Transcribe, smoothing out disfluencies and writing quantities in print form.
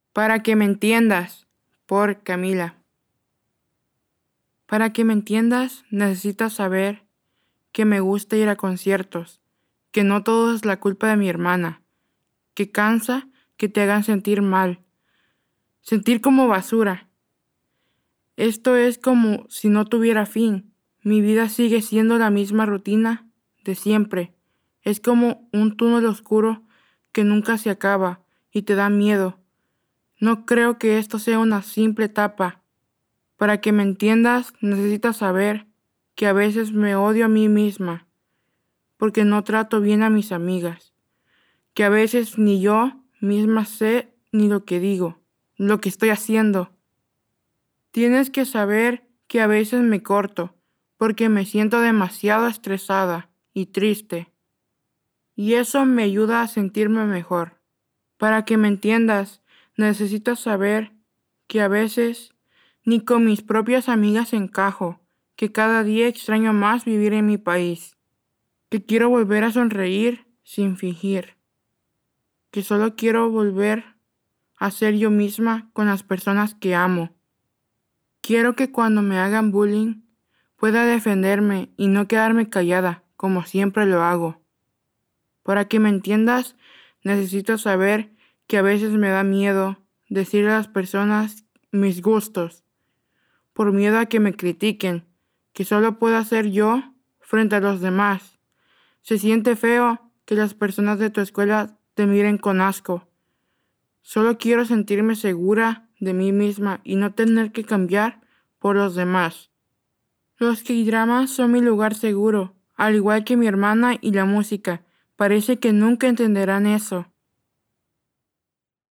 Para que me entiendas, por Camila. Para que me entiendas, necesitas saber que me gusta ir a conciertos, que no todo es la culpa de mi hermana, que cansa que te hagan sentir mal, sentir como basura. Esto es como si no tuviera fin. Mi vida sigue siendo la misma rutina de siempre. Es como un túnel oscuro que nunca se acaba y te da miedo. No creo que esto sea una simple etapa. Para que me entiendas, necesitas saber que a veces me odio a mí misma, porque no trato bien a mis amigas, que a veces ni yo misma sé ni lo que digo, lo que estoy haciendo. Tienes que saber que a veces me corto, porque me siento demasiado estresada y triste, y eso me ayuda a sentirme mejor. Para que me entiendas, necesitas saber que a veces ni con mis propias amigas encajo, que cada día extraño más vivir en mi país, que quiero volver a sonreír sin fingir, que solo quiero volver a ser yo misma con las personas que amo. Quiero que cuando me hagan bullying pueda defenderme y no quedarme callada como siempre lo hago. Para que me entiendas, necesito saber que a veces me da miedo decirle a las personas mis gustos, por miedo a que me critiquen, que solo pueda ser yo frente a los demás. Se siente feo que las personas de tu escuela te miren con asco. Solo quiero sentirme segura de mí misma y no tener que cambiar por los demás. Los K-dramas son mi lugar seguro, al igual que mi hermana y la música. Parece que nunca entenderán eso.